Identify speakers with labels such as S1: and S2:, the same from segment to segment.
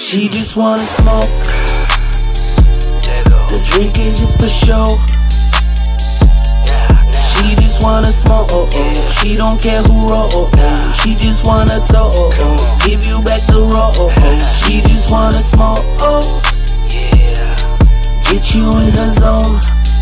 S1: She just wanna smoke. The drink is just for show. She just wanna smoke. She don't care who roll. She just wanna talk. Give you back the roll. She just wanna smoke. Get you in her zone.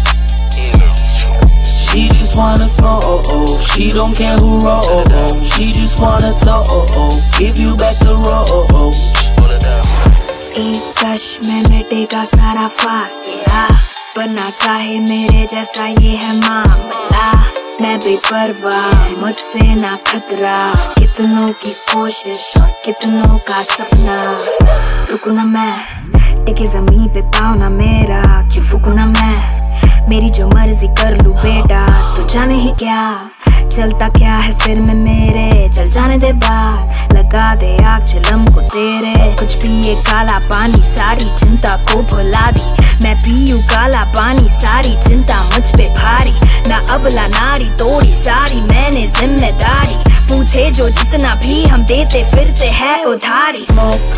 S1: She just wanna smoke. She don't care who roll. She just wanna talk. Give you back the roll.
S2: एक touch में मिटेगा सारा फासला, बनना चाहे मेरे जैसा ये है मामला। मैं बेपरवाह, मुझसे ना खतरा, कितनों की कोशिश और कितनों का सपना। रुकू ना मैं, टिके ज़मीन पे पाँव ना मेरा, क्यों फूकू ना मैं, मेरी जो मर्जी कर लूँ बेटा। तो जाने ही क्या चलता क्या है सिर में मेरे, चल जाने दे बात, लगा दे आग चिलम को तेरे। कुछ पिए काला पानी, सारी चिंता को भुला दी। मैं पीयूं काला पानी, सारी चिंता मुझ पे भारी। ना अबला नारी तोड़ी सारी मैंने जिम्मेदारी, पूछे जो जितना भी हम देते फिरते हैं उधारी।
S1: Smoke.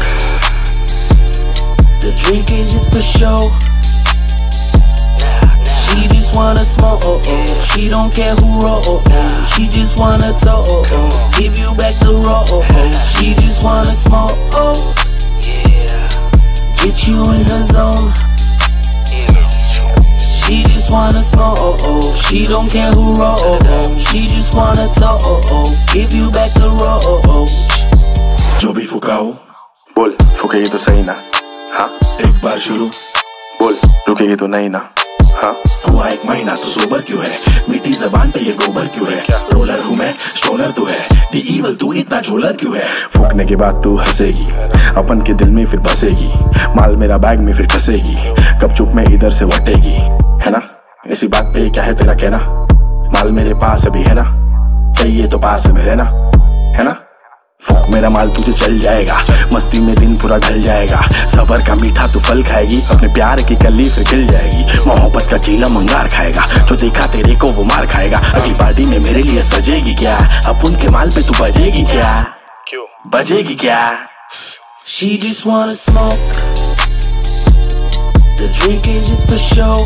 S1: The drink is just for show. She just wanna smoke. She don't care who roll. She just wanna talk. Give you back the roll. She just wanna smoke. Get you in her zone. She just wanna smoke. She don't care who roll. She just wanna talk. Give you back the roll.
S3: जो भी फुकाओ बोल, फुकेगी तो सही ना। हाँ एक बार शुरू बोल, रुकेगी तो नहीं ना। हाँ हुआ एक महीना तो सोबर क्यों है, मीठी जबान पे ये गोबर क्यों है। रोलर हूँ मैं, स्टोनर तू है, दी इवल तू इतना झोलर क्यों है। फूकने के बाद तू हंसेगी, अपन के दिल में फिर बसेगी, माल मेरा बैग में फिर फंसेगी, कब चुप में इधर से वटेगी, है ना। इसी बात पे क्या है तेरा कहना, माल मेरे पास अभी है ना, चाहिए तो पास में रहना, है ना। फूक मेरा माल तुझे चल जाएगा, मस्ती में दिन पूरा ढल जाएगा। सबर का मीठा तू फल खाएगी, अपने प्यार की कली फिर खिल जाएगी। मोहब्बत का चीला मंगार खाएगा, जो देखा तेरे को वो मार खाएगा। अगली पार्टी में मेरे लिए सजेगी क्या, अपन के माल पे तू बजेगी क्या, क्यों बजेगी क्या।
S1: She just wanna smoke. The drink is just for show.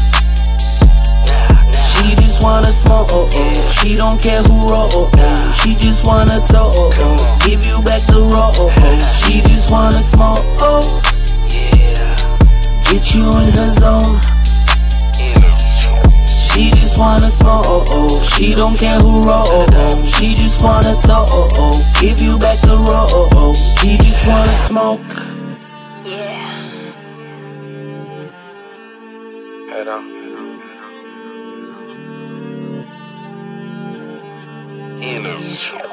S1: She just wanna smoke. She don't care who roll. She just wanna talk. Give you back the roll. She just wanna smoke. Get you in her zone. She just wanna smoke. She don't care who roll. She just wanna talk. Give you back the roll. She just wanna smoke.
S3: है ना।
S4: Innocent.